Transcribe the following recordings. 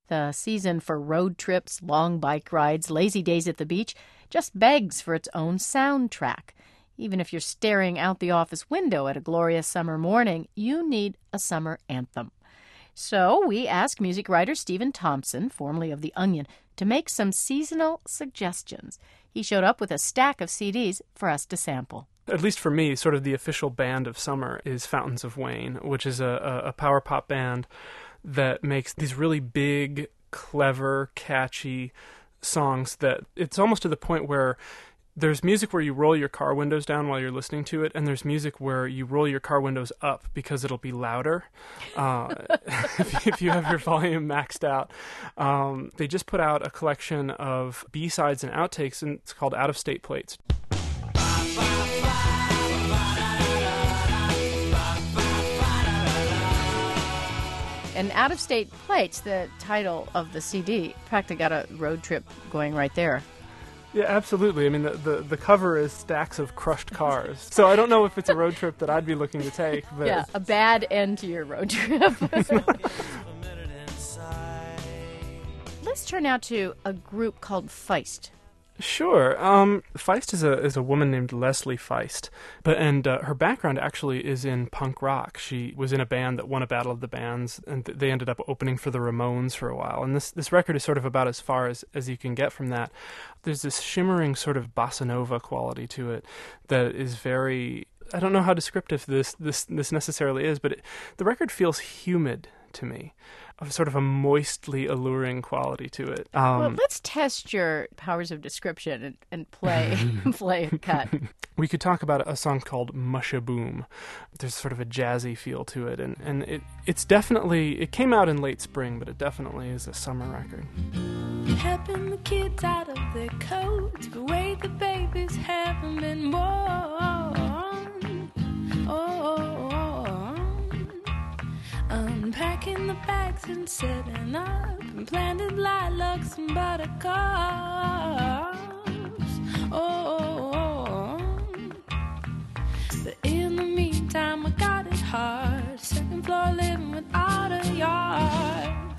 The season for road trips, long bike rides, lazy days at the beach just begs for its own soundtrack. Even if you're staring out the office window at a glorious summer morning, you need a summer anthem. So we asked music writer Stephen Thompson, formerly of The Onion, to make some seasonal suggestions. He showed up with a stack of CDs for us to sample. At least for me, sort of the official band of summer is Fountains of Wayne, which is a power pop band that makes these really big, clever, catchy songs that it's almost to the point where there's music where you roll your car windows down while you're listening to it, and there's music where you roll your car windows up because it'll be louder if you have your volume maxed out. They just put out a collection of B-sides and outtakes, and it's called Out of State Plates. And Out of State Plates, the title of the CD, practically got a road trip going right there. Yeah, absolutely. I mean, the cover is stacks of crushed cars. So I don't know if it's a road trip that I'd be looking to take. But yeah, a bad end to your road trip. Let's turn now to a group called Feist. Sure. Feist is a woman named Leslie Feist, and her background actually is in punk rock. She was in a band that won a Battle of the Bands, and they ended up opening for the Ramones for a while. And this record is sort of about as far as you can get from that. There's this shimmering sort of bossa nova quality to it that is very, I don't know how descriptive this necessarily is, but the record feels humid to me. Sort of a moistly alluring quality to it. Well, let's test your powers of description and play a cut. We could talk about a song called Mushaboom. There's sort of a jazzy feel to it, and it's definitely, it came out in late spring, but it definitely is a summer record. Helping the kids out of their coats, the way the babies haven't been born. Unpacking the bags and setting up, and planted lilacs and buttercups. But in the meantime, I got it hard. Second floor living without a yard.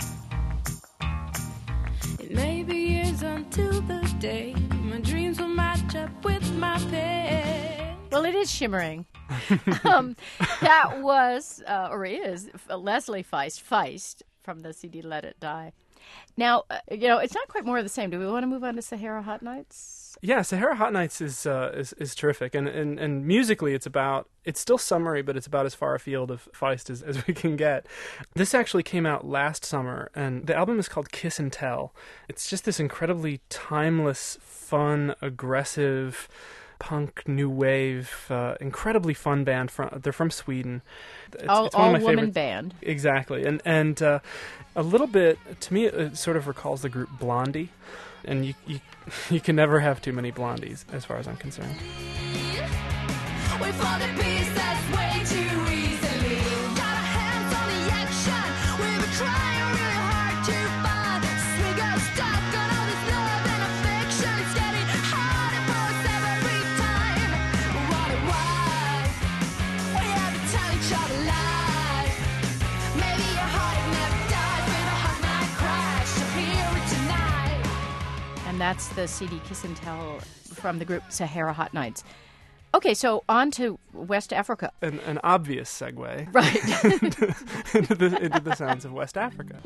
It may be years until the day my dreams will match up with my pay. Well, it is shimmering. That was, or is, Leslie Feist from the CD Let It Die. Now, it's not quite more of the same. Do we want to move on to Sahara Hot Nights? Yeah, Sahara Hot Nights is terrific, and musically it's still summery, but it's about as far afield of Feist as we can get. This actually came out last summer, and the album is called Kiss and Tell. It's just this incredibly timeless, fun, aggressive, punk, new wave, incredibly fun band. They're from Sweden. It's one of my all-woman favorite band. Exactly, and a little bit, to me, it sort of recalls the group Blondie, and you can never have too many Blondies, as far as I'm concerned. We found a piece that's way too easily. Got our hands on the action. We've been trying really hard to find. We got stuck on all this love and affection. It's getting harder for us every time. But wonder why we have to tell each other lies. Maybe your heart never dies with a hot night crash. So hear it tonight. And that's the CD Kiss and Tell from the group Sahara Hot Nights. Okay, so on to West Africa. An obvious segue. Right. into the sounds of West Africa.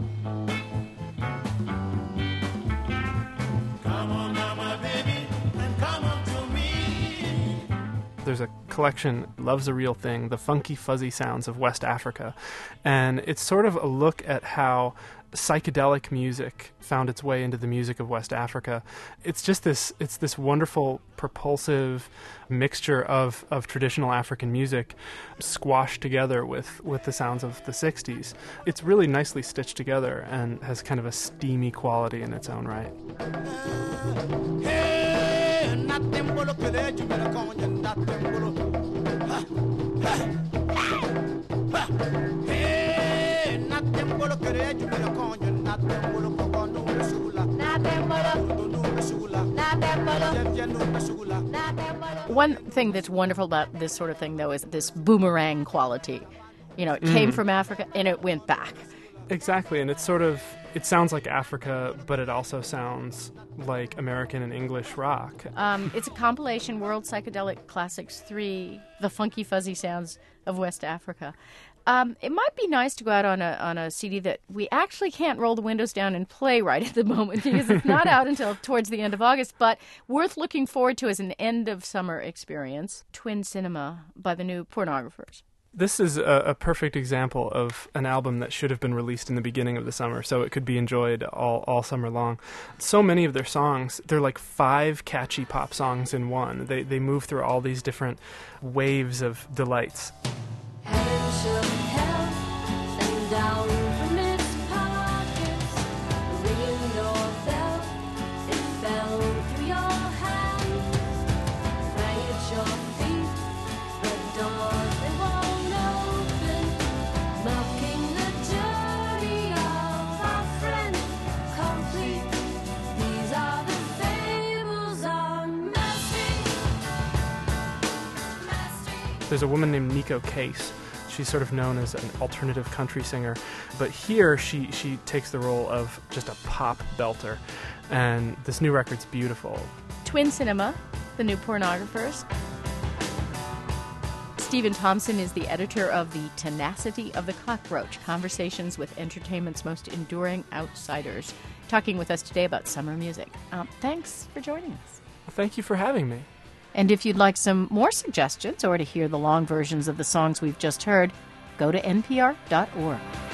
Come on now, my baby, and come on to me. There's a collection, Love's a Real Thing, the funky, fuzzy sounds of West Africa. And it's sort of a look at how psychedelic music found its way into the music of West Africa. It's this wonderful, propulsive mixture of traditional African music squashed together with the sounds of the 60s. It's really nicely stitched together and has kind of a steamy quality in its own right. One thing that's wonderful about this sort of thing, though, is this boomerang quality. It came from Africa and it went back. Exactly, and it sounds like Africa, but it also sounds like American and English rock. It's a compilation, World Psychedelic Classics 3, The Funky Fuzzy Sounds of West Africa. It might be nice to go out on a CD that we actually can't roll the windows down and play right at the moment because it's not out until towards the end of August, but worth looking forward to as an end-of-summer experience. Twin Cinema by the New Pornographers. This is a perfect example of an album that should have been released in the beginning of the summer, so it could be enjoyed all summer long. So many of their songs, they're like 5 catchy pop songs in one. They move through all these different waves of delights. Heaven shook hell and down from its pockets. The ringing doorbell, it fell through your hands. Rang at your feet, the doors they won't open. Mocking the journey of our friends complete. These are the fables on Mastery. There's a woman named Nico Case. She's sort of known as an alternative country singer, but here she takes the role of just a pop belter, and this new record's beautiful. Twin Cinema, the New Pornographers. Stephen Thompson is the editor of The Tenacity of the Cockroach, Conversations with Entertainment's Most Enduring Outsiders, talking with us today about summer music. Thanks for joining us. Well, thank you for having me. And if you'd like some more suggestions or to hear the long versions of the songs we've just heard, go to npr.org.